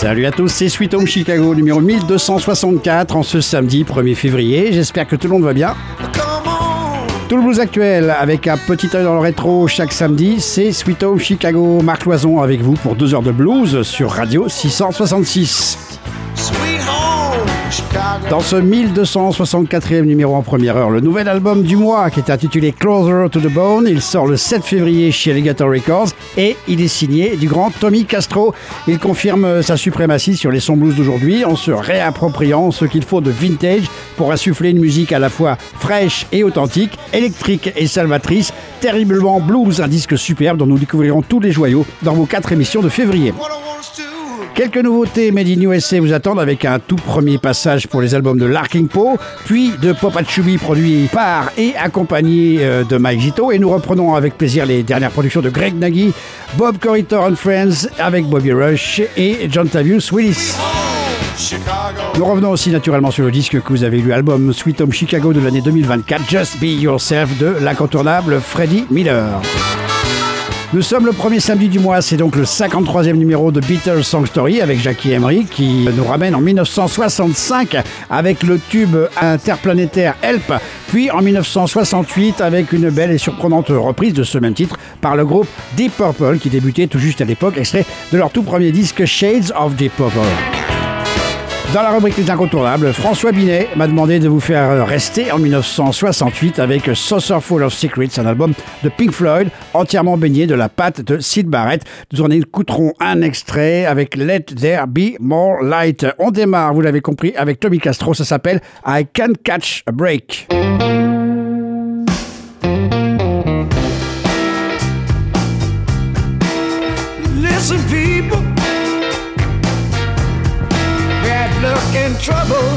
Salut à tous, c'est Sweet Home Chicago numéro 1264 en ce samedi 1er février. J'espère que tout le monde va bien. Tout le blues actuel avec un petit œil dans le rétro chaque samedi, c'est Sweet Home Chicago. Marc Loison avec vous pour 2 heures de blues sur Radio 666. Dans ce 1264e numéro en première heure, le nouvel album du mois qui est intitulé Closer to the Bone. Il sort le 7 février chez Alligator Records et il est signé du grand Tommy Castro. Il confirme sa suprématie sur les sons blues d'aujourd'hui en se réappropriant ce qu'il faut de vintage pour insuffler une musique à la fois fraîche et authentique, électrique et salvatrice, terriblement blues, un disque superbe dont nous découvrirons tous les joyaux dans vos 4 émissions de février. Quelques nouveautés Made in USA vous attendent avec un tout premier passage pour les albums de Larking Poe, puis de Pop Achubi produit par et accompagné de Mike Zito. Et nous reprenons avec plaisir les dernières productions de Greg Nagy, Bob Corritore and Friends avec Bobby Rush et John Tavius Willis. Nous revenons aussi naturellement sur le disque que vous avez lu, album Sweet Home Chicago de l'année 2024, Just Be Yourself de l'incontournable Freddie Miller. Nous sommes le premier samedi du mois, c'est donc le 53e numéro de Beatles Song Story avec Jackie Emery qui nous ramène en 1965 avec le tube interplanétaire Help, puis en 1968 avec une belle et surprenante reprise de ce même titre par le groupe Deep Purple qui débutait tout juste à l'époque, extrait de leur tout premier disque Shades of Deep Purple. Dans la rubrique Les Incontournables, François Binet m'a demandé de vous faire rester en 1968 avec Saucerful of Secrets, un album de Pink Floyd entièrement baigné de la patte de Syd Barrett. Nous en écouterons un extrait avec Let There Be More Light. On démarre, vous l'avez compris, avec Tommy Castro, ça s'appelle I Can't Catch a Break. Listen people, look in trouble,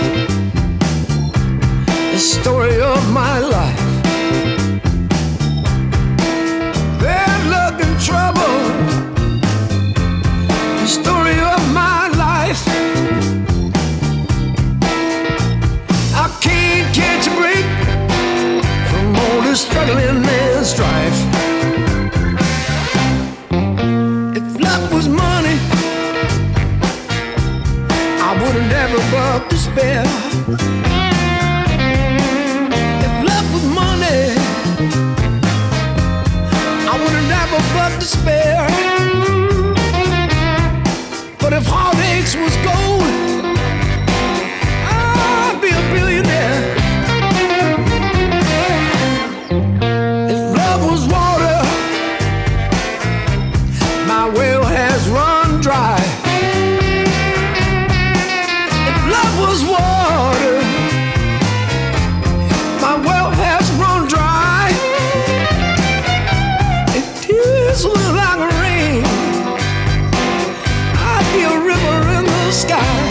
the story of my life. Bad luck and trouble, the story of my life. I can't catch a break from all this struggling and strife. If luck was money, I wouldn't ever but despair. If love was money, I wouldn't ever but despair. But if heartaches was gold, I'd be a billionaire. If love was water, my well has run dry. Was water, my well has run dry. If tears were like rain, I'd be a river in the sky.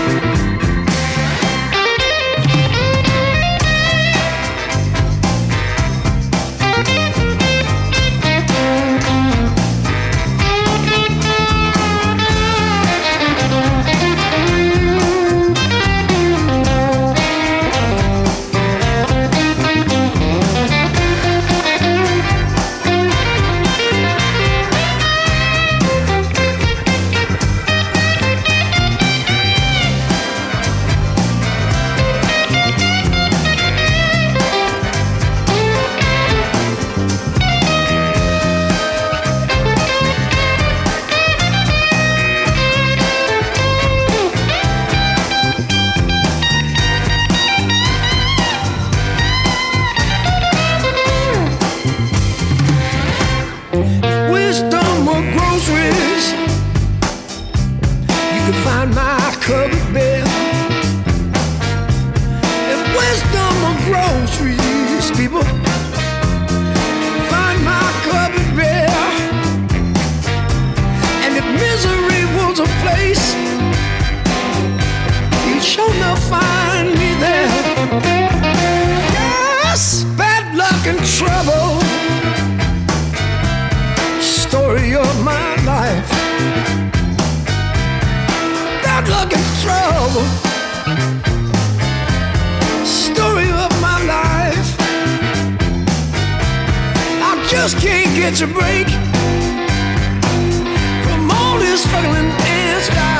Just can't get your break from all this struggling and strife.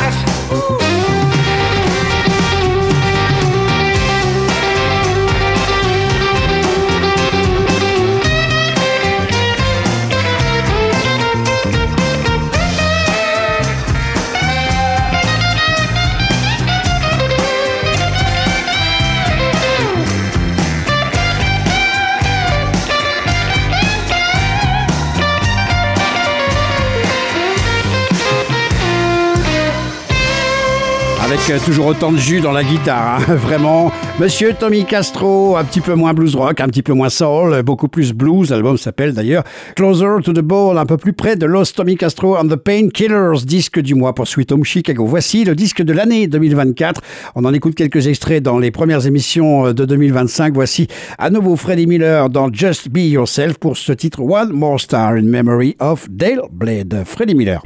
Avec toujours autant de jus dans la guitare, hein. Vraiment. Monsieur Tommy Castro, un petit peu moins blues rock, un petit peu moins soul, beaucoup plus blues. L'album s'appelle d'ailleurs Closer to the Bone, un peu plus près de Los Tommy Castro and the Painkillers, disque du mois pour Sweet Home Chicago. Voici le disque de l'année 2024. On en écoute quelques extraits dans les premières émissions de 2025. Voici à nouveau Freddie Miller dans Just Be Yourself pour ce titre One More Star in Memory of Dale Blade. Freddie Miller.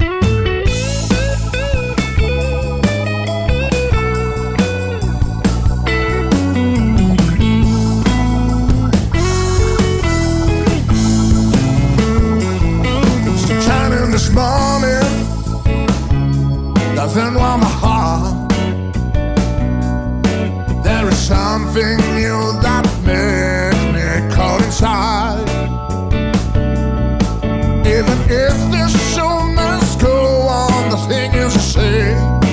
This morning, nothing warm my heart. There is something new that makes me cold inside. Even if the show must go on, the thing is to say,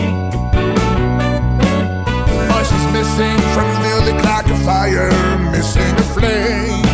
voices missing from the music like a fire, missing a flame.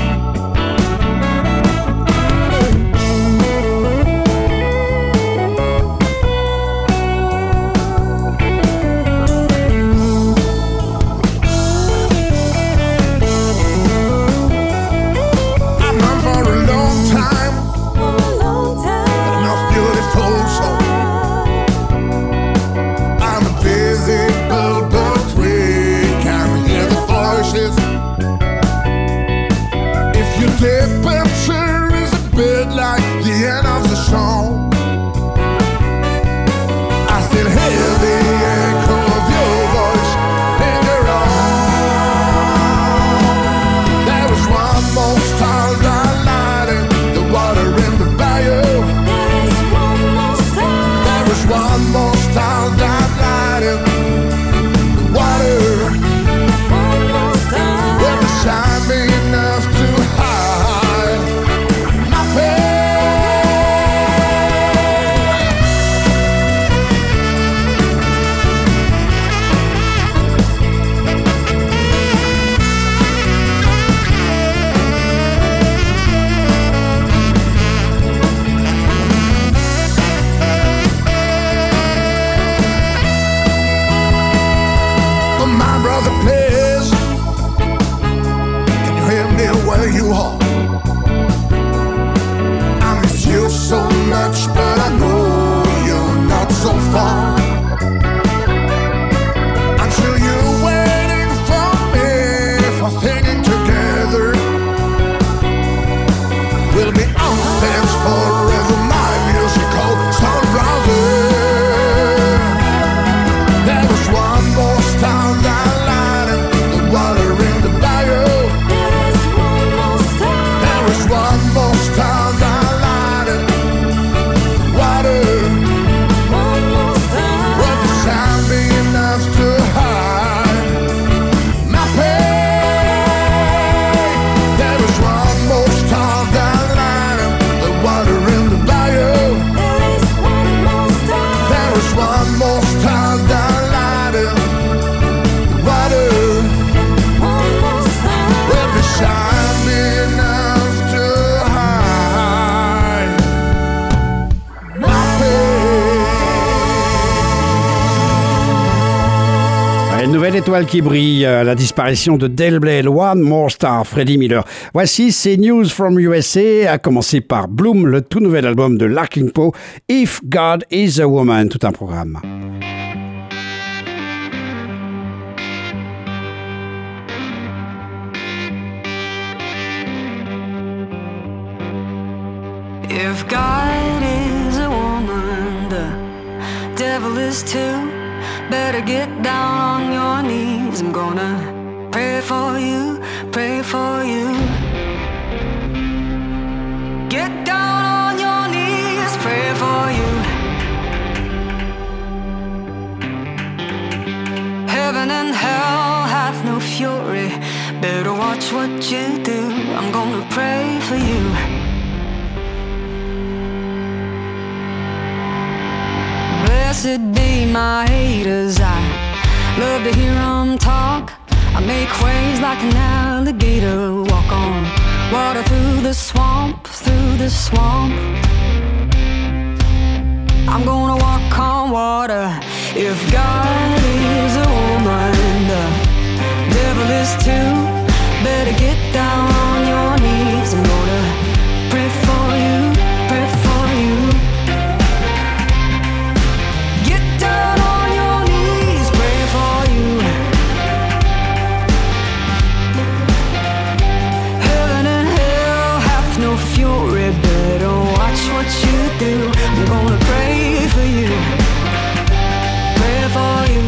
Nouvelle étoile qui brille, la disparition de Dale Blade, One More Star, Freddie Miller. Voici ces News from USA, à commencer par Bloom, le tout nouvel album de Larkin Poe, If God is a Woman, tout un programme. If God is a woman, the devil is too. Better get down on your knees. I'm gonna pray for you, pray for you. Get down on your knees, pray for you. better watch what you do. I'm gonna pray for you. Blessed be my haters, I love to hear them talk. I make waves like an alligator, walk on water through the swamp, through the swamp. I'm gonna walk on water. If God is a woman, the devil is too. Better get down on your knees. I'm gonna pray for you, pray for you. Get down on your knees, pray for you. Heaven and hell have no fury. Better watch what you do. I'm gonna pray for you, pray for you,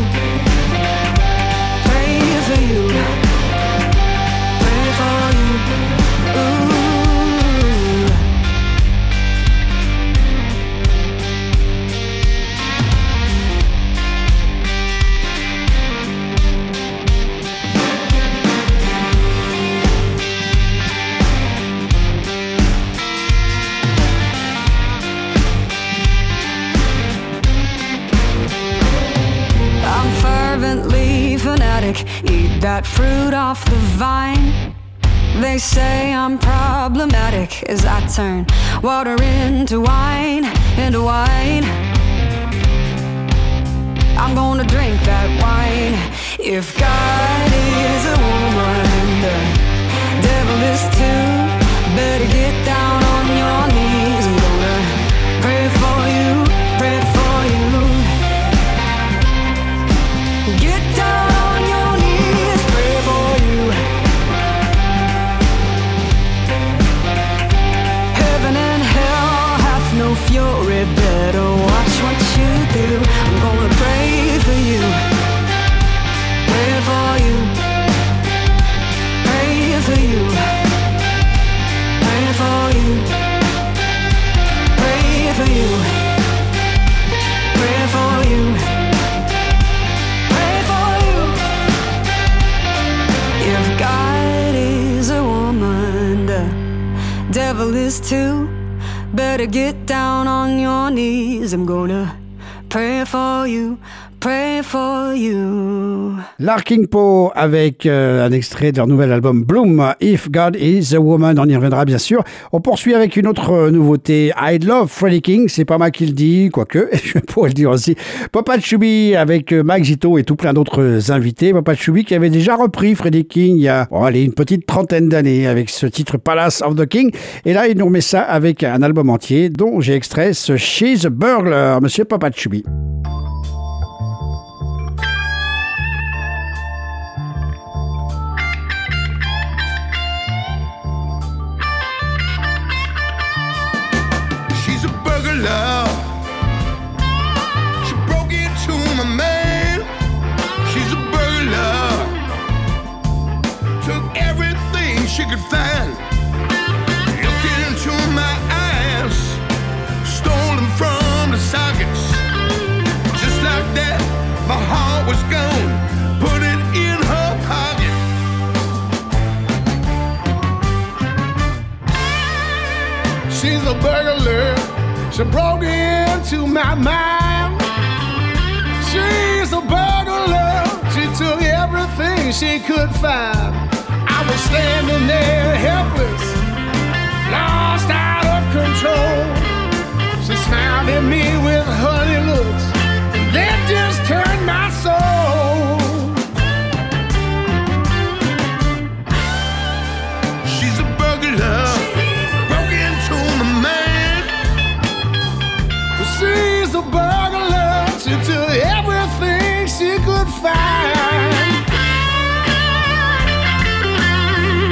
pray for you, pray for you. Ooh. I'm fervently fanatic, eat that fruit off the vine. They say I'm problematic as I turn water into wine, into wine. I'm gonna drink that wine. If God is a woman, the devil is too. Better get down on your knees. I'm gonna pray for you, pray for you. Get down on your knees, pray for you. Heaven and hell hath no fury. Better watch what you do. I'm gonna pray for you, pray for you, pray for you, pray for you, pray for you, pray for you, pray for you. If God is a woman, the devil is too. Better get down on your knees. I'm gonna pray for you, pray for you. Larking Poe avec un extrait de leur nouvel album Bloom, If God is a Woman, on y reviendra bien sûr. On poursuit avec une autre nouveauté, I Love Freddie King, c'est pas moi qui le dis, quoique, je pourrais le dire aussi. Papa Chubby avec Mike Zito et tout plein d'autres invités. Papa Chubby qui avait déjà repris Freddie King il y a une petite trentaine d'années avec ce titre Palace of the King. Et là, il nous remet ça avec un album entier dont j'ai extrait ce She's a Burglar, monsieur Papa Chubby. Love. She broke into my man. She's a burglar. Took everything she could find. Looked into my eyes. Stole them from the sockets. Just like that, my heart was gone. Put it in her pocket. She's a burglar. She broke into my mind. She's a burglar. She took everything she could find. I was standing there helpless, lost out of control. She smiled at me with honey looks, and that just turned my soul. She's a burglar. Broke into my man. She's a burglar. She took everything she could find.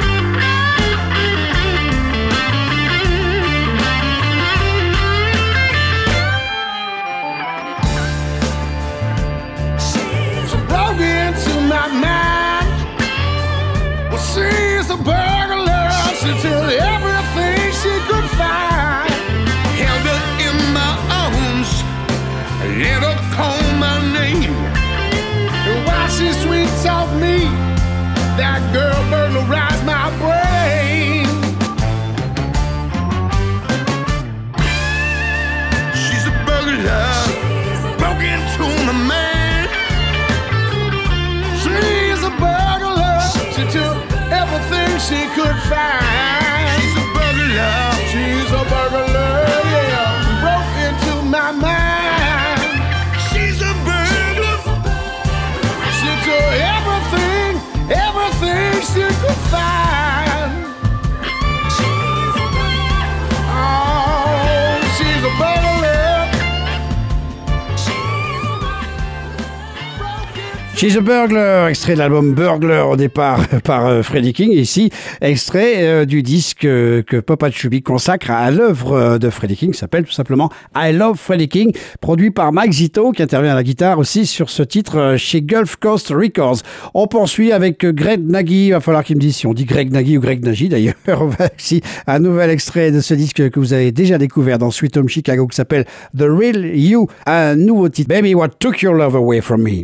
she could find. She's a burglar. She's a burglar, yeah. Broke into my mind. She's a burglar. She took everything she could find. Oh, she's a burglar. She's a Burglar, extrait de l'album Burglar au départ par Freddie King. Ici, extrait du disque que Papa Chubby consacre à l'œuvre de Freddie King, qui s'appelle tout simplement I Love Freddie King, produit par Mike Zito, qui intervient à la guitare aussi sur ce titre chez Gulf Coast Records. On poursuit avec Greg Nagy. Il va falloir qu'il me dise si on dit Greg Nagy ou Greg Nagy d'ailleurs. Voici un nouvel extrait de ce disque que vous avez déjà découvert dans Sweet Home Chicago qui s'appelle The Real You. Un nouveau titre, Baby What Took Your Love Away From Me.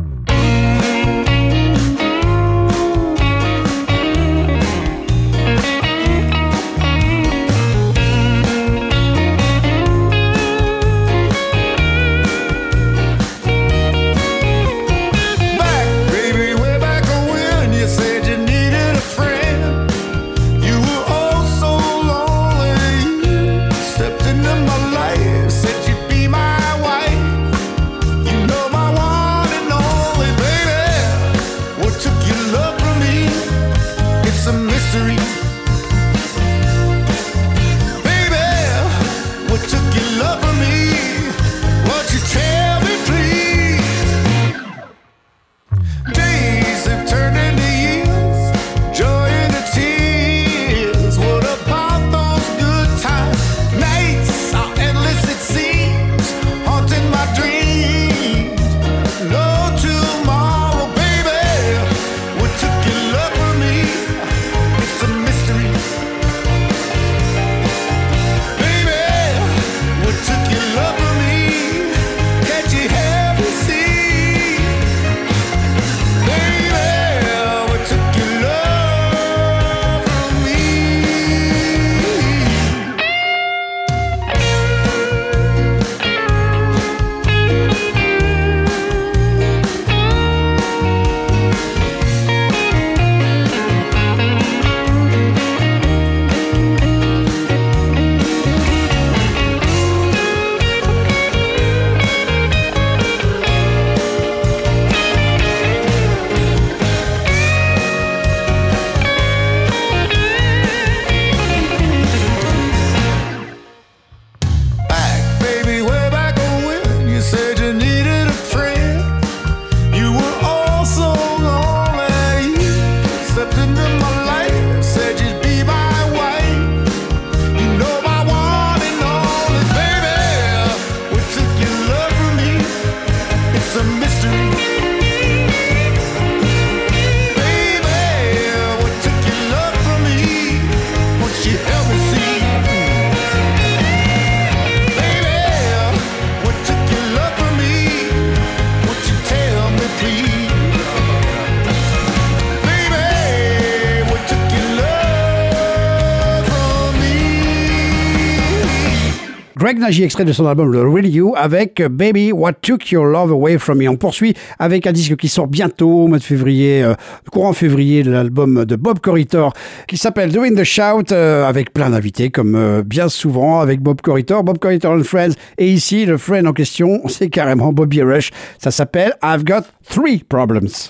Greg Nagy, extrait de son album The Real You avec Baby What Took Your Love Away From Me. On poursuit avec un disque qui sort bientôt au mois de février, courant février, l'album de Bob Corritore qui s'appelle Doing the Shout, avec plein d'invités comme bien souvent avec Bob Corritore and Friends. Et ici, le friend en question, c'est carrément Bobby Rush. Ça s'appelle I've Got 3 Problems.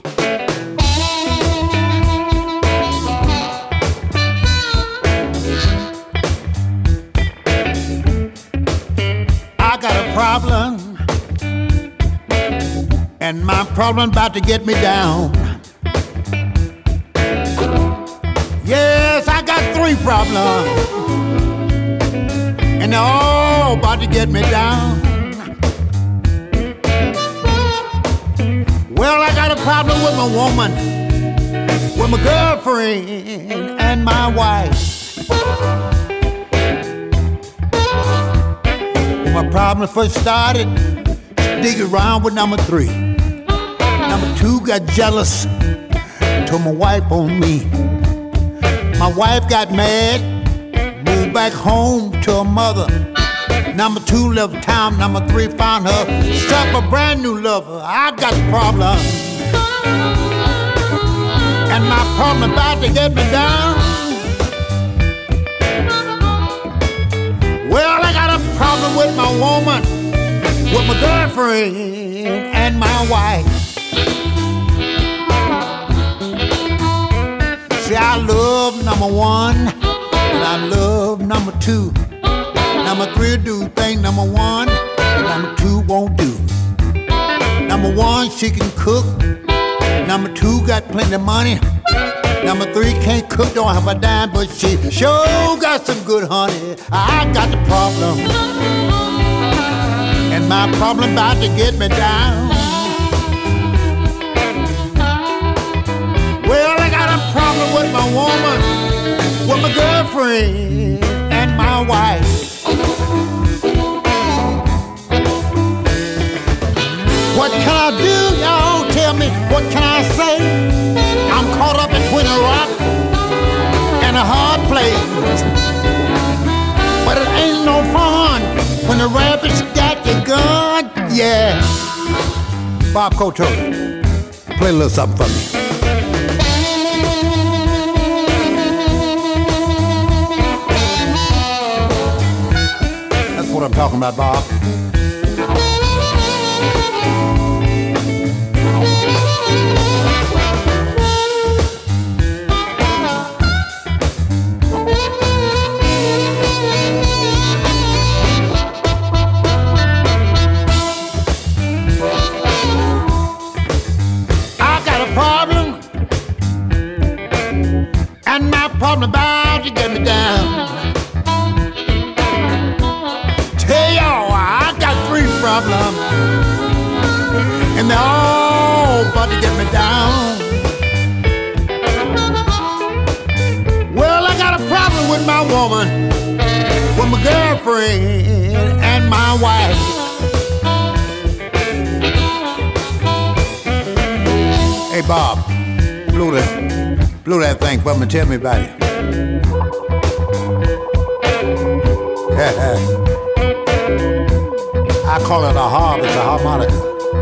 I got a problem, and my problem about to get me down. Yes, I got 3 problems, and they're all about to get me down. Well, I got a problem with my woman, with my girlfriend, and my wife. When my problem first started, dig around with number 3. Number 2 got jealous, told my wife on me. My wife got mad, moved back home to her mother. Number 2 left town, number 3 found her, struck a brand new lover. I got problems, and my problem about to get me down. girlfriend and my wife. See, I love number one and I love number two. Number three do thing number one and number two won't do. Number one, she can cook. Number two got plenty of money. Number three can't cook, don't have a dime, but she sure got some good honey. I got the problem, and my problem about to get me down. Well, I got a problem with my woman, with my girlfriend, and my wife. What can I do, y'all? Tell me, what can I say? I'm caught up between a rock and a hard place. But it ain't no fun when the rabbit's got your gun. Yeah. Bob Koto, play a little something for me. That's what I'm talking about, Bob. Problem about to get me down. Tell y'all, I got three problems, and they're all about to get me down. Well, I got a problem with my woman, with my girlfriend, and my wife. Hey, Bob, blow that thing for me, tell me about it. I call it a harp, it's a harmonica.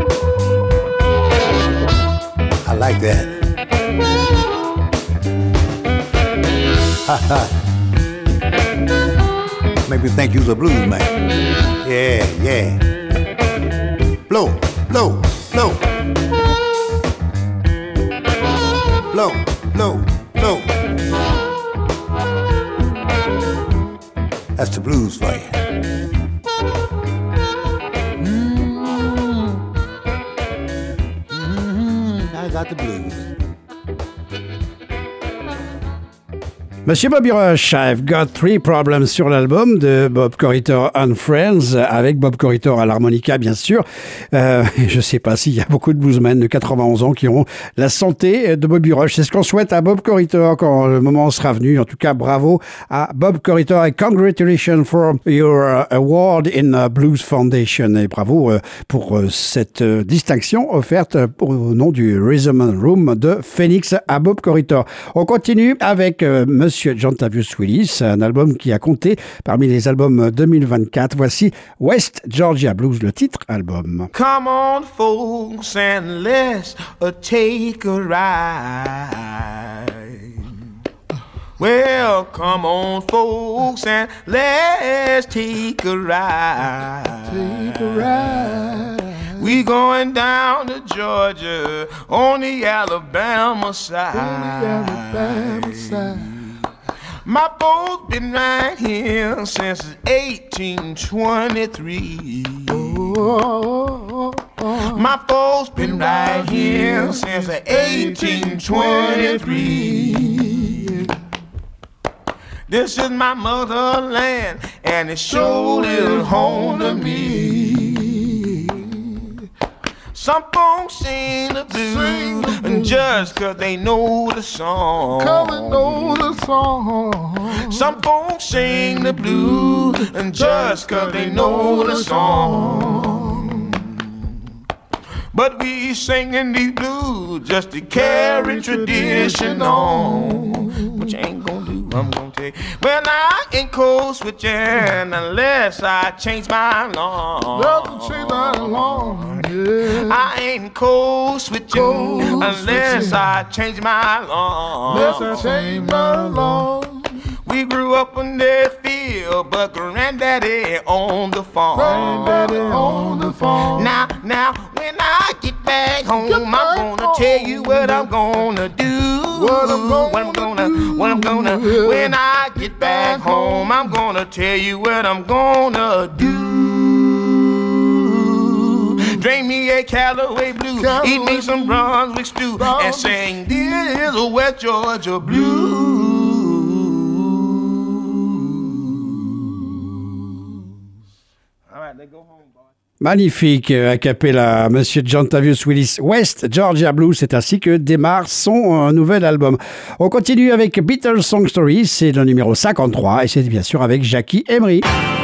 I like that. Make me think you's a blues man. Yeah. Blow. Blow. That's the blues for you. I got the blues. Monsieur Bobby Rush, I've Got Three Problems sur l'album de Bob Corritore and Friends, avec Bob Corritore à l'harmonica, bien sûr. Je ne sais pas s'il y a beaucoup de bluesmen de 91 ans qui auront la santé de Bobby Rush. C'est ce qu'on souhaite à Bob Corritore quand le moment sera venu. En tout cas, bravo à Bob Corritore et congratulations for your award in Blues Foundation. Et bravo pour cette distinction offerte au nom du Rhythm and Room de Phoenix à Bob Corritore. On continue avec Monsieur John Tavius Willis, un album qui a compté parmi les albums 2024. Voici West Georgia Blues, le titre album. Come on, folks, and let's take a ride. Well, come on, folks, and let's take a ride. Take a ride. We going down to Georgia on the Alabama side. On the Alabama side. My folks been right here since 1823. My folks been right here since 1823. This is my motherland, and it sure is home to me. Some folks sing the blues and just 'cause they know the song. 'Cause they know the song. Some folks sing the blues and just 'cause they know the song. But we singing these blues just to carry tradition on. What you ain't gonna do, I'm gonna tell you. Well, I ain't code switching unless I change my alarm. Doesn't change my alarm, yeah. I ain't code switching unless I change my alarm. Unless I change my alarm. We grew up in that field, but Granddaddy on the farm. Granddaddy on the farm. Now, when I get back home, I'm gonna tell you what I'm gonna do. When I get back home, I'm gonna tell you what I'm gonna do. Drink me a Callaway Blue, eat me some Brunswick stew, and sing this is a West Georgia blues. All right, let's go home. Magnifique, a cappella, Monsieur John Tavius Willis, West Georgia Blues, c'est ainsi que démarre son nouvel album. On continue avec Beatles Song Story, c'est le numéro 53 et c'est bien sûr avec Jackie Emery.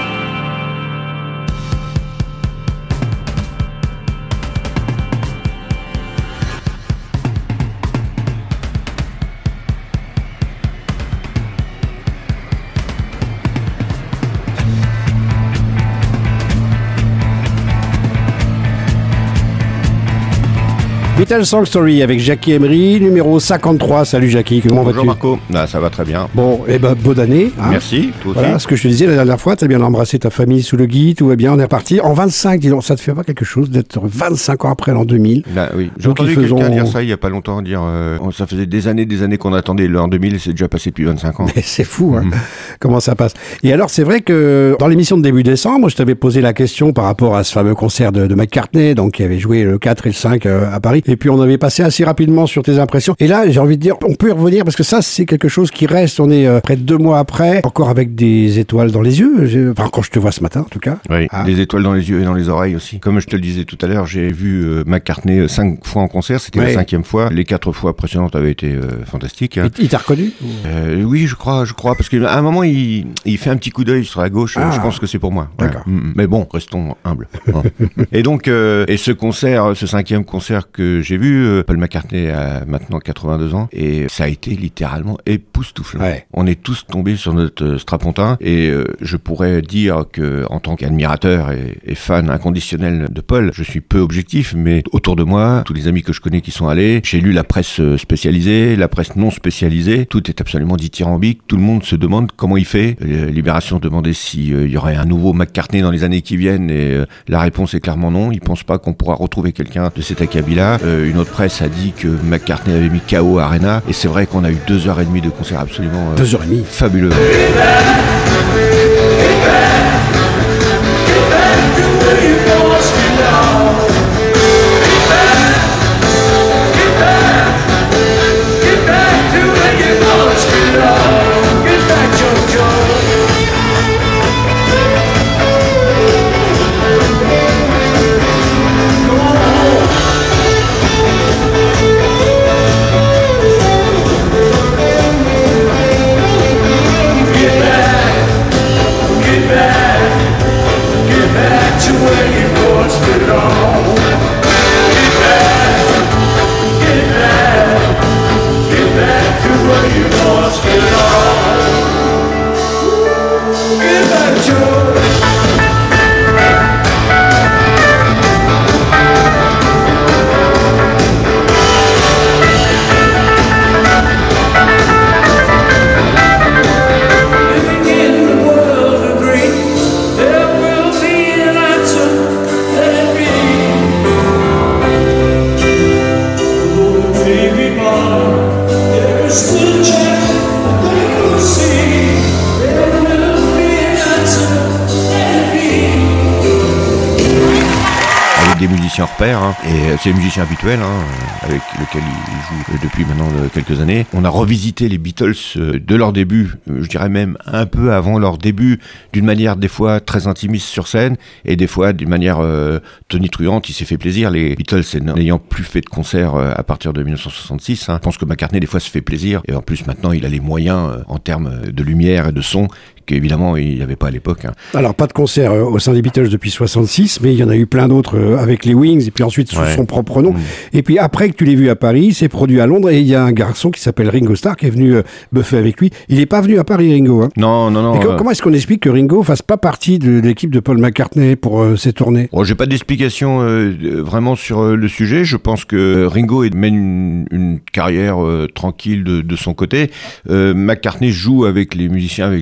Beatles Song Story avec Jackie Emery, numéro 53. Salut Jackie, comment vas-tu? Bonjour Marco, ça va très bien. Bon, bonne année. Hein. Merci, toi aussi. Voilà, ce que je te disais la dernière fois, tu as bien embrassé ta famille sous le gui, tout va bien, on est reparti. En 25, dis donc, ça te fait pas quelque chose d'être 25 ans après l'an 2000? Oui, j'ai entendu quelqu'un dire ça il y a pas longtemps, ça faisait des années qu'on attendait l'an 2000 et c'est déjà passé depuis 25 ans. Mais c'est fou, hein, comment ça passe. Et alors, c'est vrai que dans l'émission de début décembre, je t'avais posé la question par rapport à ce fameux concert de McCartney, donc qui avait joué le 4 et le 5 à Paris, et puis on avait passé assez rapidement sur tes impressions. Et là, j'ai envie de dire, on peut y revenir parce que ça, c'est quelque chose qui reste. On est près de 2 mois après, encore avec des étoiles dans les yeux. Enfin, quand je te vois ce matin, en tout cas. Oui, des étoiles dans les yeux et dans les oreilles aussi. Comme je te le disais tout à l'heure, j'ai vu McCartney 5 fois en concert. C'était la 5e fois. Les 4 fois précédentes avaient été fantastiques. Hein. Il t'a reconnu? Oui, je crois. Parce qu'à un moment, il fait un petit coup d'œil sur la gauche. Je pense que c'est pour moi. D'accord. Ouais. Mais bon, restons humbles. Hein. Et donc, et ce concert, ce 5e concert que j'ai vu, Paul McCartney a maintenant 82 ans et ça a été littéralement époustouflant. Ouais. On est tous tombés sur notre strapontin et je pourrais dire que en tant qu'admirateur et fan inconditionnel de Paul, je suis peu objectif, mais autour de moi, tous les amis que je connais qui sont allés, j'ai lu la presse spécialisée, la presse non spécialisée, tout est absolument dithyrambique, tout le monde se demande comment il fait. Libération demandait s'il y aurait un nouveau McCartney dans les années qui viennent et la réponse est clairement non. Ils pensent pas qu'on pourra retrouver quelqu'un de cet acabit-là. Une autre presse a dit que McCartney avait mis KO à Arena et c'est vrai qu'on a eu 2h30 de concert absolument 2h30 fabuleux. Repère, hein, et c'est le musicien habituel avec lequel il joue depuis maintenant quelques années. On a revisité les Beatles de leur début, je dirais même un peu avant leur début, d'une manière des fois très intimiste sur scène et des fois d'une manière tonitruante. Il s'est fait plaisir, les Beatles n'ayant plus fait de concert à partir de 1966. Hein. Je pense que McCartney des fois se fait plaisir et en plus maintenant il a les moyens en termes de lumière et de son qu'évidemment il n'y avait pas à l'époque. Hein. Alors pas de concert au sein des Beatles depuis 66, mais il y en a eu plein d'autres avec les Wings et puis ensuite sous son propre nom. Et puis après que tu l'aies vu à Paris, c'est produit à Londres et il y a un garçon qui s'appelle Ringo Starr qui est venu buffer avec lui. Il n'est pas venu à Paris, Ringo. Hein. Non. Comment est-ce qu'on explique que Ringo fasse pas partie de l'équipe de Paul McCartney pour ces tournées? J'ai pas d'explication vraiment sur le sujet. Je pense que Ringo mène une carrière tranquille de son côté. McCartney joue avec les musiciens avec lesquels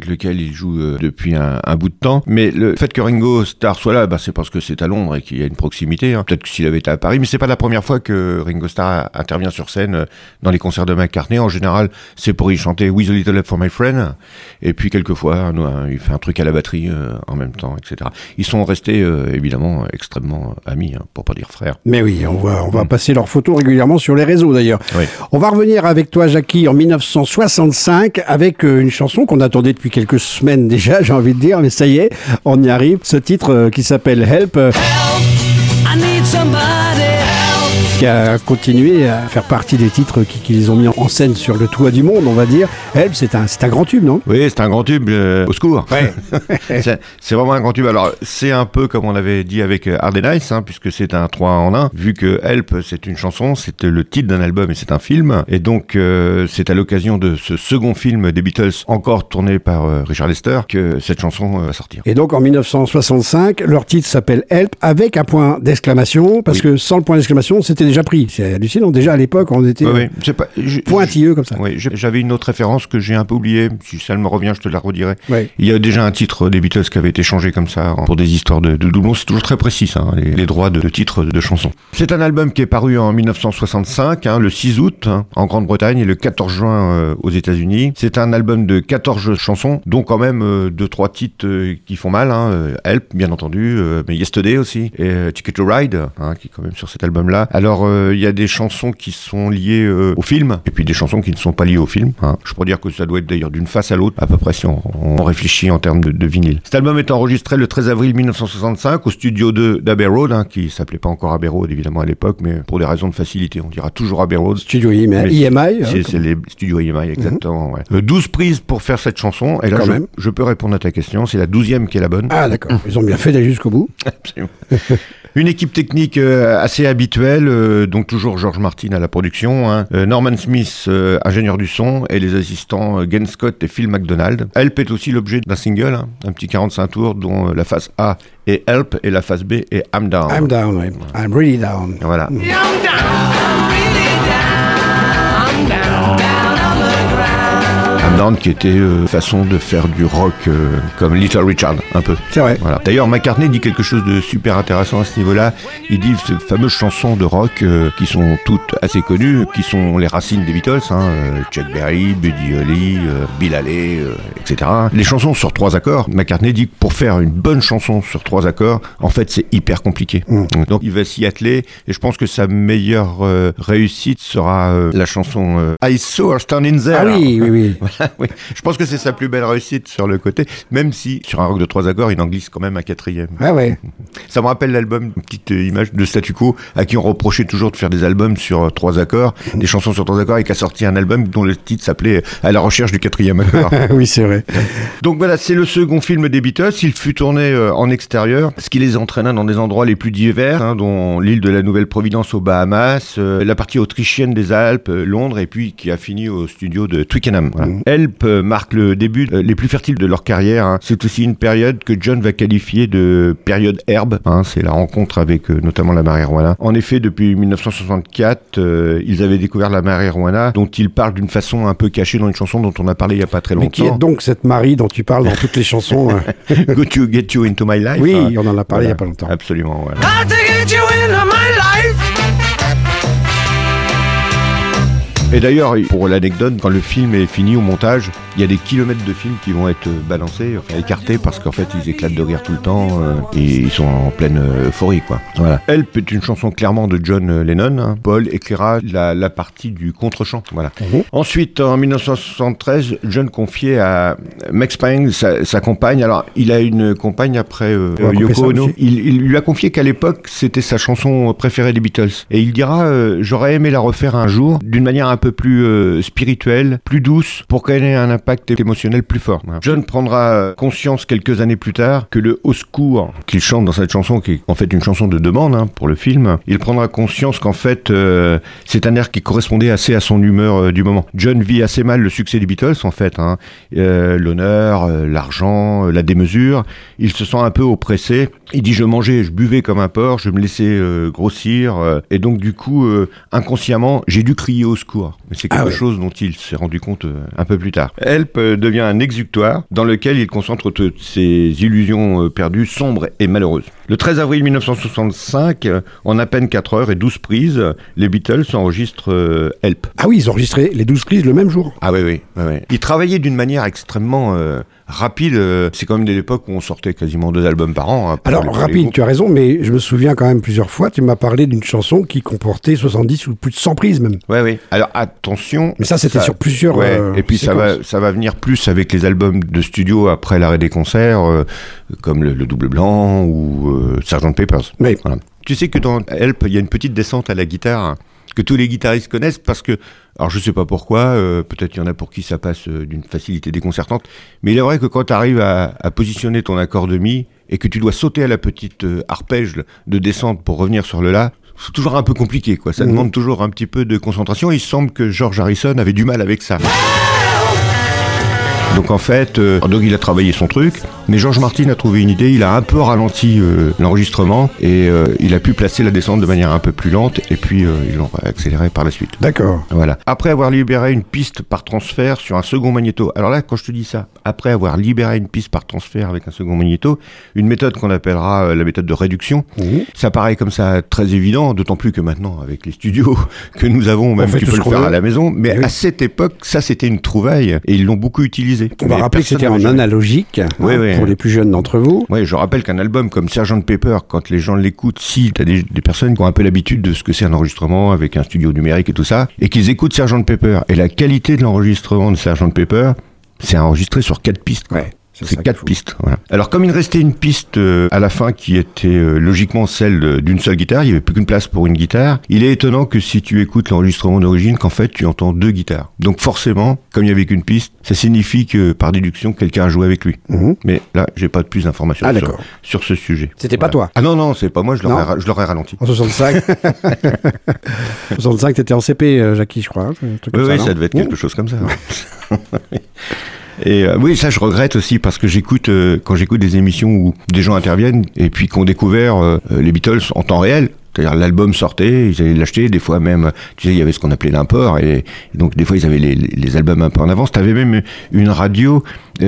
il joue depuis un bout de temps. Mais le fait que Ringo Starr soit là, c'est parce que c'est à Londres et qu'il y a une proximité. Peut-être que s'il avait été à Paris, mais c'est pas la première fois que Ringo Starr intervient sur scène dans les concerts de McCartney. En général, c'est pour y chanter With a Little Help from My Friend. Et puis quelquefois, il fait un truc à la batterie en même temps, etc. Ils sont restés évidemment extrêmement amis, pour pas dire frères. Mais oui, on va passer leurs photos régulièrement sur les réseaux d'ailleurs. Oui. On va revenir avec toi, Jackie, en 1965 avec une chanson qu'on attendait depuis quelques semaines déjà, j'ai envie de dire, mais ça y est, on y arrive. Ce titre qui s'appelle Help. Help, I need somebody help. Qui a continué à faire partie des titres qui les ont mis en scène sur le toit du monde, on va dire. Help, c'est un grand tube, non? Oui, c'est un grand tube, au secours. Ouais. c'est vraiment un grand tube. Alors, c'est un peu comme on avait dit avec Hard and Nice, puisque c'est un 3 en 1. Vu que Help, c'est une chanson, c'est le titre d'un album et c'est un film. Et donc, c'est à l'occasion de ce second film des Beatles, encore tourné par Richard Lester, que cette chanson va sortir. Et donc, en 1965, leur titre s'appelle Help, avec un point d'exclamation, parce que sans le point d'exclamation, c'était déjà pris. C'est hallucinant. Déjà, à l'époque, on était pointilleux comme ça. Oui, j'avais une autre référence que j'ai un peu oubliée. Si ça me revient, je te la redirai. Oui. Il y a déjà un titre des Beatles qui avait été changé comme ça pour des histoires de doublons. C'est toujours très précis, ça, les droits de titres de chansons. C'est un album qui est paru en 1965, le 6 août, en Grande-Bretagne, et le 14 juin aux États-Unis. C'est un album de 14 chansons, dont quand même 2-3 titres qui font mal. Help, bien entendu, mais Yesterday aussi, et Ticket to Ride, qui est quand même sur cet album-là. Alors, il y a des chansons qui sont liées au film, et puis des chansons qui ne sont pas liées au film. Je pourrais dire que ça doit être d'ailleurs d'une face à l'autre, à peu près si on réfléchit en termes de vinyle. Cet album est enregistré le 13 avril 1965 au studio 2 d'Abbey Road, qui s'appelait pas encore Abbey Road évidemment à l'époque, mais pour des raisons de facilité, on dira toujours Abbey Road. Studio EMI. C'est les studios EMI, exactement. Ouais. 12 prises pour faire cette chanson, et là je peux répondre à ta question, c'est la 12e qui est la bonne. Ah d'accord, ils ont bien fait d'aller jusqu'au bout. Absolument. Une équipe technique assez habituelle, donc toujours George Martin à la production, Norman Smith, ingénieur du son, et les assistants Glenn Scott et Phil McDonald. Help est aussi l'objet d'un single, un petit 45 tours dont la face A est Help et la face B est I'm Down. I'm down, oui. I'm really down. Voilà. I'm down, I'm really down. I'm down, down on the ground. I'm Down qui était façon de faire du rock comme Little Richard, un peu. C'est vrai. Voilà. D'ailleurs, McCartney dit quelque chose de super intéressant à ce niveau-là. Il dit ces fameuses chansons de rock qui sont toutes assez connues, qui sont les racines des Beatles, Chuck Berry, Buddy Holly, Bill Haley, etc. Les chansons sur 3 accords, McCartney dit que pour faire une bonne chanson sur 3 accords, en fait, c'est hyper compliqué. Donc, il va s'y atteler, et je pense que sa meilleure réussite sera la chanson I Saw Her Standing There. Ah oui, oui, oui. Voilà, oui. Je pense que c'est sa plus belle réussite sur le côté, même si sur un rock de 3 accords, il en glisse quand même un 4e. Ah ouais. Ça me rappelle l'album, une petite image de Statu Quo, à qui on reprochait toujours de faire des albums sur 3 accords, des chansons sur 3 accords, et qui a sorti un album dont le titre s'appelait À la recherche du 4e accord. Oui, c'est vrai. Donc voilà, c'est le second film des Beatles. Il fut tourné en extérieur, ce qui les entraîna dans des endroits les plus divers, dont l'île de la Nouvelle-Providence aux Bahamas, la partie autrichienne des Alpes, Londres, et puis qui a fini au studio de Twickenham. Voilà. Help marque le début les plus fertiles de leur carrière. C'est aussi une période que John va qualifier de période herbe. C'est la rencontre avec notamment la marijuana. En effet, depuis 1964, ils avaient découvert la marijuana, dont ils parlent d'une façon un peu cachée dans une chanson dont on a parlé il n'y a pas très longtemps. Mais qui est donc cette Marie dont tu parles dans toutes les chansons Go to get you into my life. Oui, on en a parlé il n'y a pas longtemps. Absolument, voilà. Got to get you into my life. Et d'ailleurs, pour l'anecdote, quand le film est fini au montage, il y a des kilomètres de films qui vont être balancés, écartés, parce qu'en fait, ils éclatent de rire tout le temps et ils sont en pleine euphorie, quoi. Voilà. Help est une chanson clairement de John Lennon. Paul écrira la partie du contre-chant. Voilà. Ensuite, en 1973, John confiait à Max Payne sa compagne. Alors, il a une compagne après Yoko Ono. Il lui a confié qu'à l'époque, c'était sa chanson préférée des Beatles. Et il dira, j'aurais aimé la refaire un jour d'une manière un peu plus spirituelle, plus douce, pour qu'elle ait un impact émotionnel plus fort. John prendra conscience quelques années plus tard que le au secours qu'il chante dans cette chanson, qui est en fait une chanson de demande pour le film, il prendra conscience qu'en fait c'est un air qui correspondait assez à son humeur du moment. John vit assez mal le succès des Beatles en fait, l'honneur, l'argent, la démesure. Il se sent un peu oppressé. Il dit je mangeais, je buvais comme un porc, je me laissais grossir et donc du coup inconsciemment j'ai dû crier au secours. mort. Mais c'est quelque chose dont il s'est rendu compte un peu plus tard. Help devient un exutoire dans lequel il concentre toutes ses illusions perdues, sombres et malheureuses. Le 13 avril 1965, en à peine 4 heures et 12 prises, les Beatles enregistrent Help. Ah oui, ils ont enregistré les 12 prises le même jour. Ah oui. Ils travaillaient d'une manière extrêmement rapide. C'est quand même de l'époque où on sortait quasiment 2 albums par an. Alors, rapide, tu as raison, mais je me souviens quand même plusieurs fois, tu m'as parlé d'une chanson qui comportait 70 ou plus de 100 prises même. Oui. Alors, attention. Mais ça, c'était sur plusieurs et puis, ça va venir plus avec les albums de studio après l'arrêt des concerts, comme le Double Blanc ou Sgt. Pepper's. Oui. Voilà. Tu sais que dans Help, il y a une petite descente à la guitare que tous les guitaristes connaissent parce que, alors je sais pas pourquoi, peut-être il y en a pour qui ça passe d'une facilité déconcertante, mais il est vrai que quand tu arrives à positionner ton accord de mi et que tu dois sauter à la petite arpège de descente pour revenir sur le la, c'est toujours un peu compliqué, quoi. Ça demande toujours un petit peu de concentration. Il semble que George Harrison avait du mal avec ça. Donc en fait, donc il a travaillé son truc, mais George Martin a trouvé une idée, il a un peu ralenti l'enregistrement et il a pu placer la descente de manière un peu plus lente et puis ils l'ont accéléré par la suite. D'accord. Voilà. Après avoir libéré une piste par transfert sur un second magnéto, alors là quand je te dis ça, après avoir libéré une piste par transfert avec un second magnéto, une méthode qu'on appellera la méthode de réduction, ça paraît comme ça très évident, d'autant plus que maintenant avec les studios que nous avons, même tu peux le faire à la maison, mais à cette époque, ça c'était une trouvaille et ils l'ont beaucoup utilisé. On va rappeler que c'était en analogique pour les plus jeunes d'entre vous. Oui, je rappelle qu'un album comme Sgt. Pepper, quand les gens l'écoutent, si tu as des personnes qui ont un peu l'habitude de ce que c'est un enregistrement avec un studio numérique et tout ça, et qu'ils écoutent Sgt. Pepper, et la qualité de l'enregistrement de Sgt. Pepper, c'est enregistré sur 4 pistes. Quoi. Ouais. C'est 4 pistes. Voilà. Alors comme il restait une piste à la fin qui était logiquement celle d'une seule guitare, il n'y avait plus qu'une place pour une guitare, il est étonnant que si tu écoutes l'enregistrement d'origine, qu'en fait tu entends 2 guitares. Donc forcément, comme il n'y avait qu'une piste, ça signifie que par déduction, quelqu'un a joué avec lui. Mais là, j'ai pas de plus d'informations sur ce sujet. C'était pas toi? Ah non, c'est pas moi, je l'aurais ralenti. En 65 65, t'étais en CP, Jackie, je crois. Oui, ça devait être quelque chose comme ça. Et oui, ça je regrette aussi parce que quand j'écoute des émissions où des gens interviennent et puis qu'on découvert les Beatles en temps réel. C'est-à-dire l'album sortait, ils allaient l'acheter, des fois même, tu sais, il y avait ce qu'on appelait l'import, et donc des fois ils avaient les albums un peu en avance. T'avais même une radio,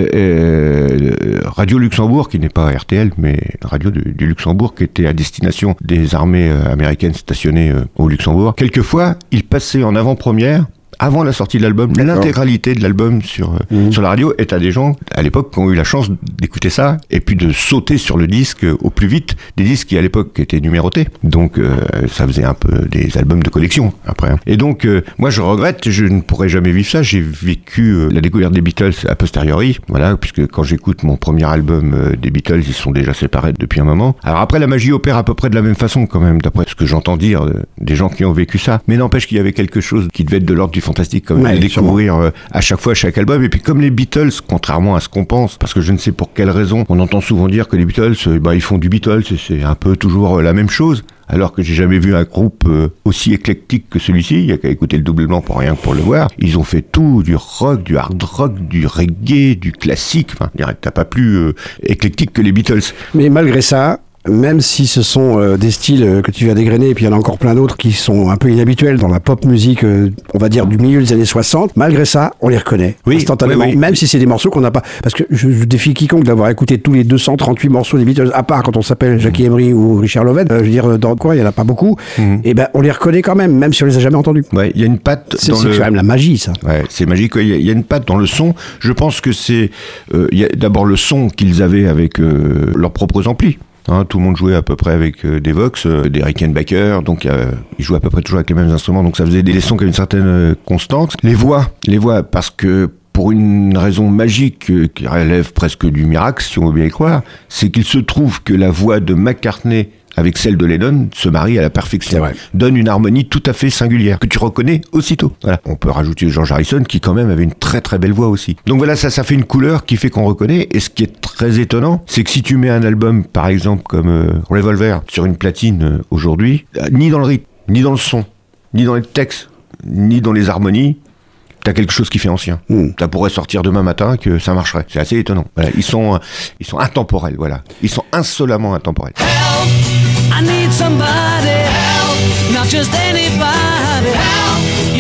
Radio Luxembourg, qui n'est pas RTL, mais radio du Luxembourg, qui était à destination des armées américaines stationnées au Luxembourg. Quelquefois, ils passaient en avant-première, avant la sortie de l'album, l'intégralité de l'album sur la radio, et t'as des gens, à l'époque, qui ont eu la chance d'écouter ça, et puis de sauter sur le disque au plus vite, des disques qui, à l'époque, étaient numérotés. Donc, ça faisait un peu des albums de collection, après. Et donc, moi, je regrette, je ne pourrais jamais vivre ça. J'ai vécu la découverte des Beatles a posteriori, voilà, puisque quand j'écoute mon premier album des Beatles, ils sont déjà séparés depuis un moment. Alors après, la magie opère à peu près de la même façon, quand même, d'après ce que j'entends dire des gens qui ont vécu ça. Mais n'empêche qu'il y avait quelque chose qui devait être de l'ordre du fantastique quand même, de découvrir à chaque fois chaque album. Et puis comme les Beatles, contrairement à ce qu'on pense, parce que je ne sais pour quelle raison, on entend souvent dire que les Beatles, ils font du Beatles et c'est un peu toujours la même chose. Alors que j'ai jamais vu un groupe aussi éclectique que celui-ci. Il y a qu'à écouter le Double Blanc pour rien que pour le voir. Ils ont fait tout, du rock, du hard rock, du reggae, du classique. Enfin, t'as pas plus éclectique que les Beatles. Mais malgré ça, même si ce sont des styles que tu viens d'égrener, et puis il y en a encore plein d'autres qui sont un peu inhabituels dans la pop musique, on va dire du milieu des années 60, malgré ça, on les reconnaît instantanément, même si c'est des morceaux qu'on n'a pas... Parce que je défie quiconque d'avoir écouté tous les 238 morceaux des Beatles, à part quand on s'appelle Jackie Emery ou Richard Loven, je veux dire, dans quoi, il n'y en a pas beaucoup, et ben on les reconnaît quand même si on les a jamais entendus. Ouais, il y a une patte c'est quand même la magie, ça. Ouais, c'est magique, il y a une patte dans le son. Je pense que c'est... il y a d'abord le son qu'ils avaient avec leurs propres amplis. Tout le monde jouait à peu près avec des Vox, des Rickenbacker, donc ils jouaient à peu près toujours avec les mêmes instruments, donc ça faisait des sons qui avaient une certaine constante. Les voix, parce que pour une raison magique qui relève presque du miracle, si on veut bien y croire, c'est qu'il se trouve que la voix de McCartney avec celle de Lennon se marie à la perfection, donne une harmonie tout à fait singulière, que tu reconnais aussitôt. Voilà. On peut rajouter George Harrison, qui quand même avait une très très belle voix aussi. Donc voilà, ça fait une couleur qui fait qu'on reconnaît, et ce qui est très étonnant, c'est que si tu mets un album, par exemple, comme Revolver, sur une platine aujourd'hui, ni dans le rythme, ni dans le son, ni dans les textes, ni dans les harmonies, t'as quelque chose qui fait ancien. Ça pourrait sortir demain matin que ça marcherait. C'est assez étonnant. Voilà. Ils sont intemporels, voilà. Ils sont insolemment intemporels. I need somebody help, not just anybody help.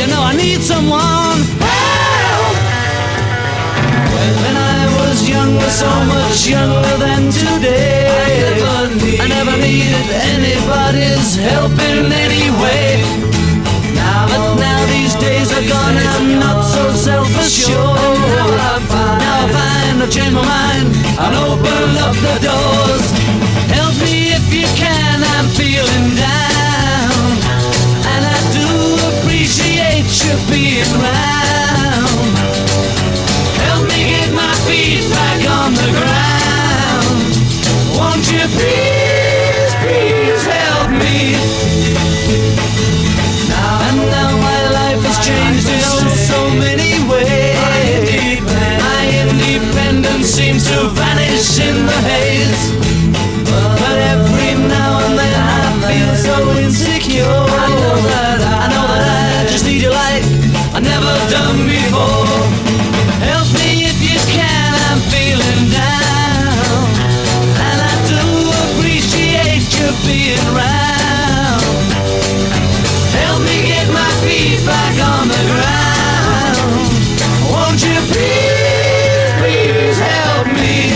you know I need someone help. When I was younger, so much younger than today, I never needed anybody's help in any way. But now these days are gone, I'm not so self-assured. Now I find I've changed my mind and opened up the doors. Help me if you can, I'm feeling down, and I do appreciate you being round. Help me get my feet back on the ground. Won't you please, please help me? Now my life has changed in so many ways. My independence seems to vanish in the haze. But every now and then I feel so insecure. I know that I just need your light I never done before. Help me if you can, I'm feeling down, and I do appreciate you being around. Help me get my feet back on the ground. Won't you please, please help me?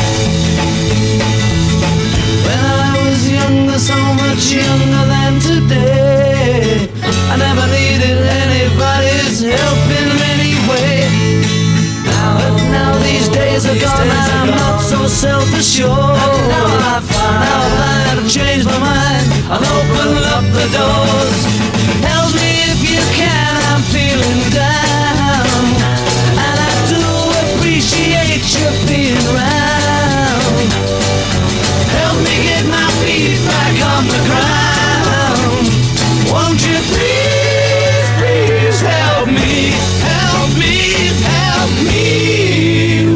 When I was younger, so much younger than today, I never needed anybody's help in any way. But now these days are gone, and I'm not so self-assured. Now I find I've changed my mind, I'll open up the doors. Help me if you can, I'm feeling down, and I do appreciate you being around. Help me get my feet back on the ground. Won't you please, please help me? Help me, help me.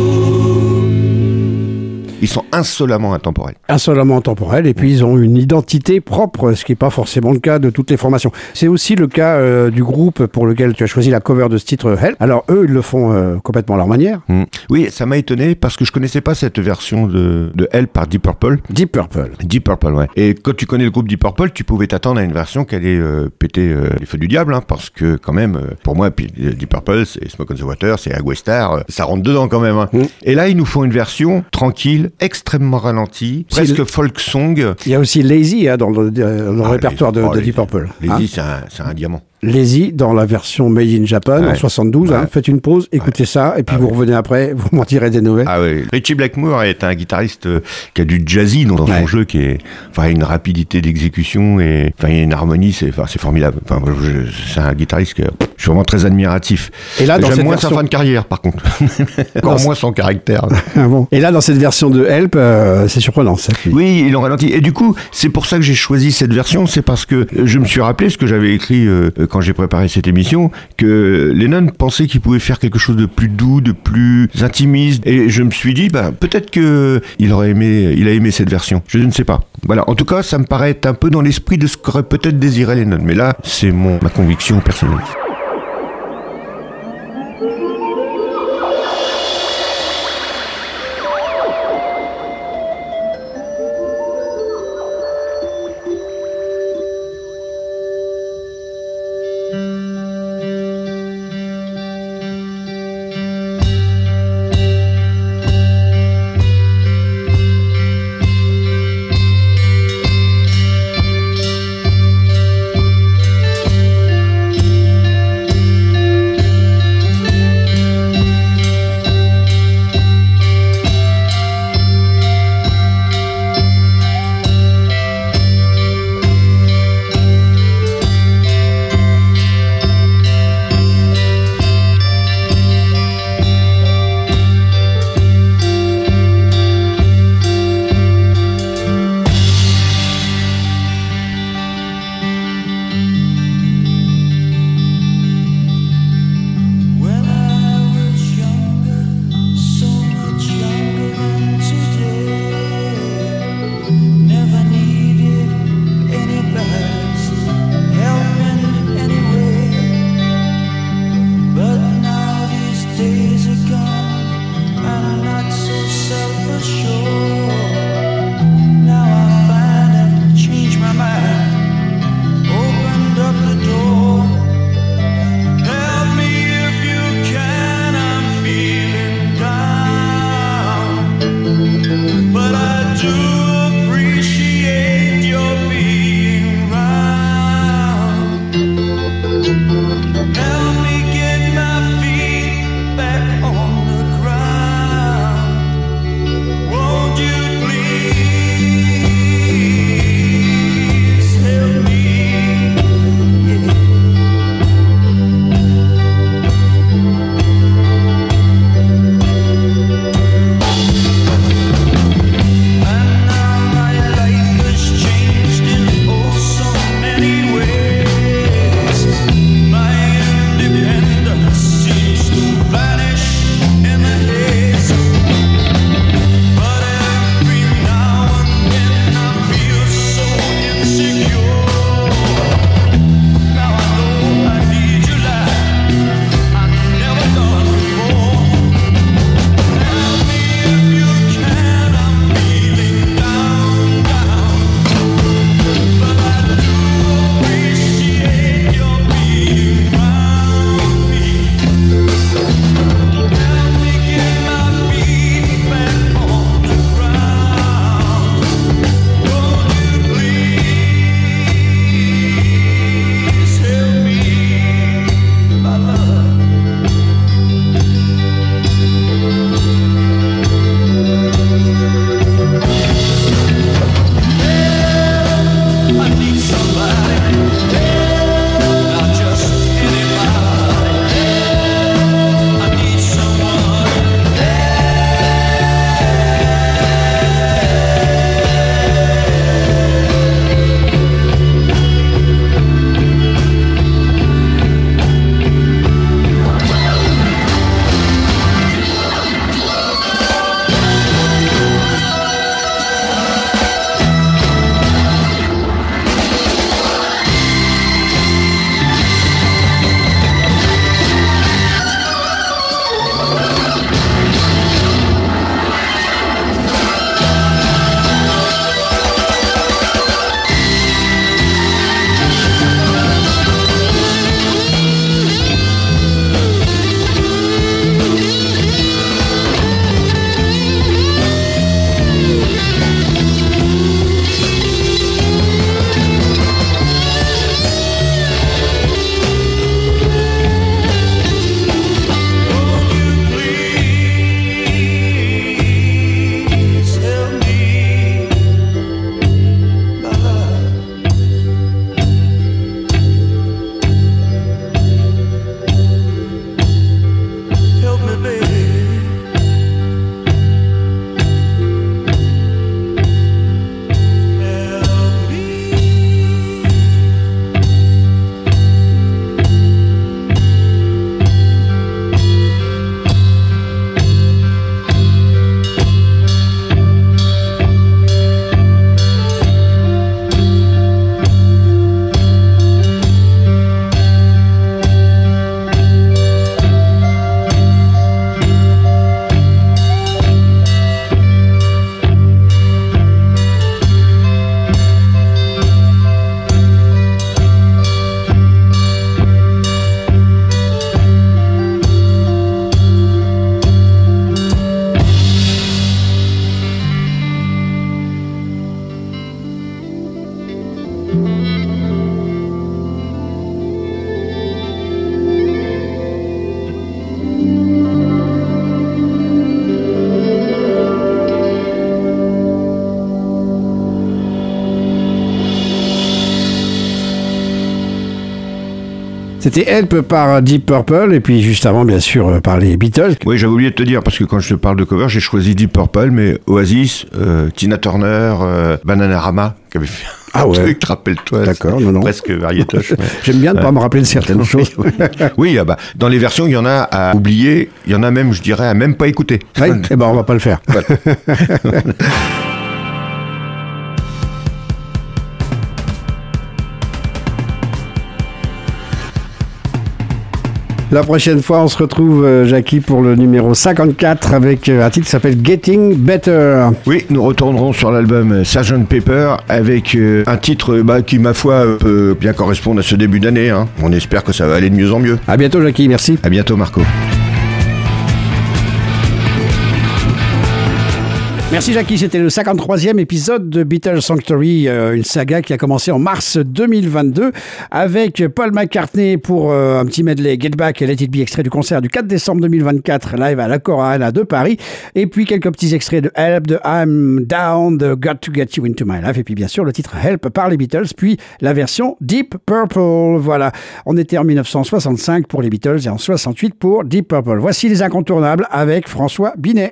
Ils sont insolemment intemporels. Insolemment intemporels, et puis ils ont une identité propre, ce qui n'est pas forcément le cas de toutes les formations. C'est aussi le cas du groupe pour lequel tu as choisi la cover de ce titre Help. Alors eux, ils le font complètement à leur manière. Oui, ça m'a étonné parce que je connaissais pas cette version de Help par Deep Purple. Deep Purple. Deep Purple, ouais. Et quand tu connais le groupe Deep Purple, tu pouvais t'attendre à une version qui allait péter les feux du diable, hein, parce que quand même, pour moi, Deep Purple, c'est Smoke on the Water, c'est Aguestar, ça rentre dedans quand même. Hein. Et là, ils nous font une version tranquille, extrêmement ralentie, presque folk song. Il y a aussi Lazy dans le répertoire de Deep Purple. Lazy, c'est un diamant. Lazy dans la version Made in Japan en 72. Ouais. Hein, faites une pause, écoutez ça, et puis vous revenez après, vous m'en direz des nouvelles. Ah oui. Ritchie Blackmore est un guitariste qui a du jazzy dans son jeu, qui est, une rapidité d'exécution et une harmonie, c'est formidable. C'est un guitariste que je suis vraiment très admiratif. Et là, j'aime moins sa fin de carrière, par contre. Encore moins son caractère. Ah bon. Et là, dans cette version de Help, c'est surprenant, ça. Oui, ils l'ont ralenti. Et du coup, c'est pour ça que j'ai choisi cette version, c'est parce que je me suis rappelé ce que j'avais écrit quand j'ai préparé cette émission, que Lennon pensait qu'il pouvait faire quelque chose de plus doux, de plus intimiste, et je me suis dit, peut-être qu'il a aimé cette version. Je ne sais pas. Voilà. En tout cas, ça me paraît être un peu dans l'esprit de ce qu'aurait peut-être désiré Lennon. Mais là, c'est ma conviction personnelle. C'était Help par Deep Purple et puis juste avant bien sûr par les Beatles. Oui, j'avais oublié de te dire parce que quand je te parle de cover, j'ai choisi Deep Purple, mais Oasis, Tina Turner, Bananarama qui avait fait un truc, rappelle-toi. D'accord, non. Presque variétoche. J'aime bien ne pas me rappeler de certaines choses. Oui, dans les versions, il y en a à oublier, il y en a même, je dirais, à même pas écouter. Oui, on va pas le faire. Voilà. La prochaine fois, on se retrouve, Jackie, pour le numéro 54 avec un titre qui s'appelle Getting Better. Oui, nous retournerons sur l'album Sgt. Pepper avec un titre qui, ma foi, peut bien correspondre à ce début d'année. Hein. On espère que ça va aller de mieux en mieux. À bientôt, Jackie, merci. À bientôt, Marco. Merci Jackie, c'était le 53e épisode de Beatles Sanctuary, une saga qui a commencé en mars 2022 avec Paul McCartney pour un petit medley Get Back et Let It Be, extrait du concert du 4 décembre 2024 live à l'Accor Arena de Paris, et puis quelques petits extraits de Help, de I'm Down, de Got to Get You Into My Life, et puis bien sûr le titre Help par les Beatles, puis la version Deep Purple. Voilà, on était en 1965 pour les Beatles et en 68 pour Deep Purple. Voici les incontournables avec François Binet.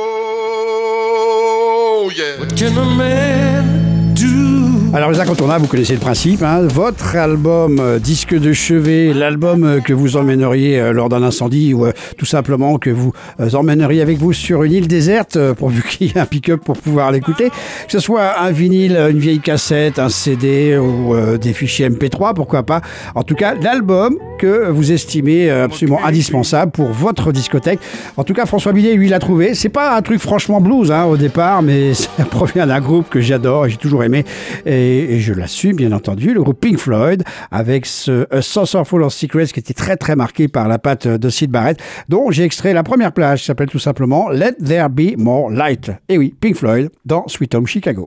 What can a man do? Alors les incontournables, vous connaissez le principe, hein. Votre album disque de chevet, l'album que vous emmèneriez lors d'un incendie ou tout simplement que vous emmèneriez avec vous sur une île déserte, pourvu qu'il y ait un pick-up pour pouvoir l'écouter, que ce soit un vinyle, une vieille cassette, un CD ou des fichiers MP3, pourquoi pas. En tout cas, l'album que vous estimez absolument indispensable pour votre discothèque. En tout cas, François Binet, lui, l'a trouvé. C'est pas un truc franchement blues hein, au départ, mais ça provient d'un groupe que j'adore et j'ai toujours aimé. Et je l'assume, bien entendu, le groupe Pink Floyd, avec ce A Saucerful of Secrets qui était très très marqué par la patte de Syd Barrett, dont j'ai extrait la première plage qui s'appelle tout simplement Let There Be More Light. Et oui, Pink Floyd dans Sweet Home Chicago.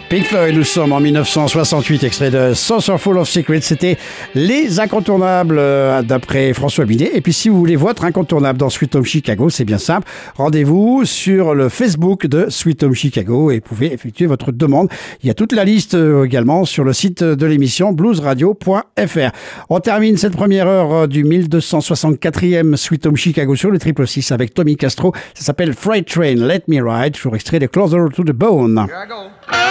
Pink Floyd, nous sommes en 1968, extrait de Saucerful of Secrets. C'était les incontournables d'après François Binet. Et puis si vous voulez votre incontournable dans Sweet Home Chicago, c'est bien simple. Rendez-vous sur le Facebook de Sweet Home Chicago et vous pouvez effectuer votre demande. Il y a toute la liste également sur le site de l'émission bluesradio.fr. On termine cette première heure du 1264e Sweet Home Chicago sur le 666 avec Tommy Castro. Ça s'appelle Freight Train, Let Me Ride, toujours extrait de Closer to the Bone. Here I go.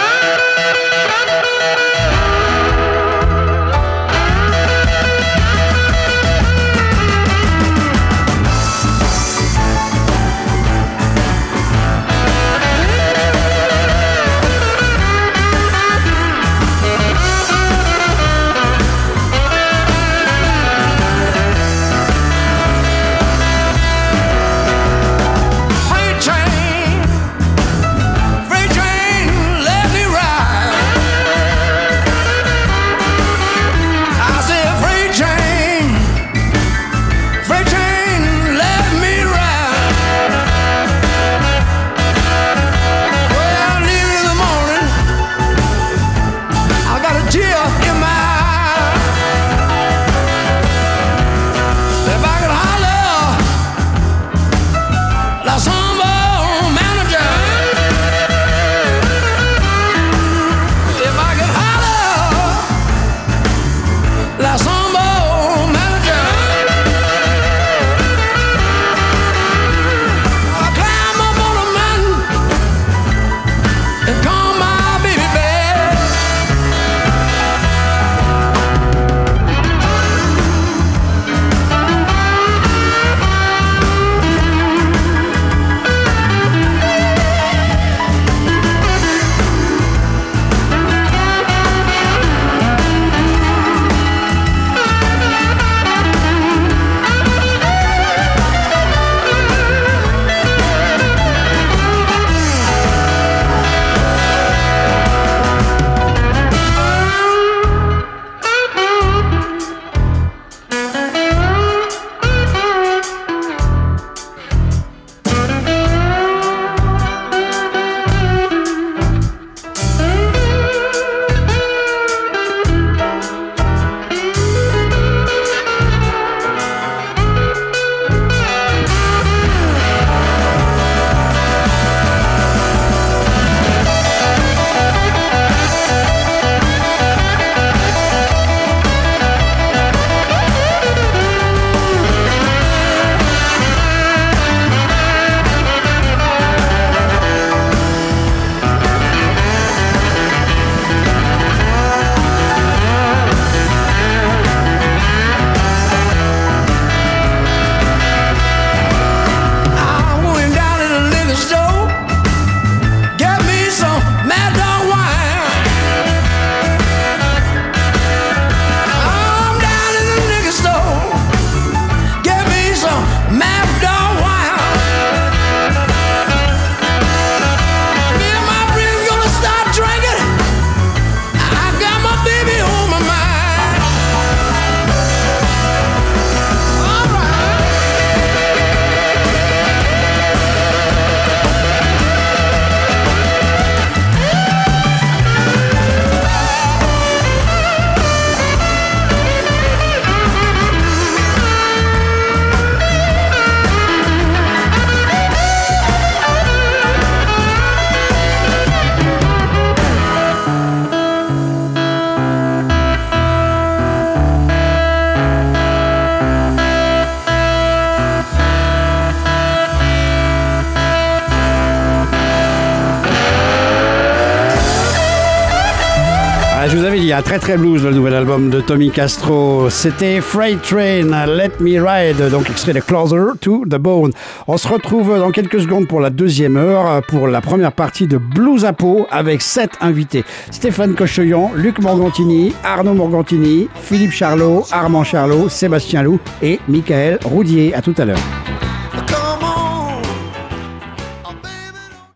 Je vous avais dit, un très blues, le nouvel album de Tommy Castro. C'était Freight Train, Let Me Ride, donc extrait de Closer to the Bone. On se retrouve dans quelques secondes pour la deuxième heure, pour la première partie de Blues à Pau, avec 7 invités. Stéphane Cocheillon, Luc Morgantini, Arnaud Morgantini, Philippe Charlot, Armand Charlot, Sébastien Loup et Michael Roudier. À tout à l'heure.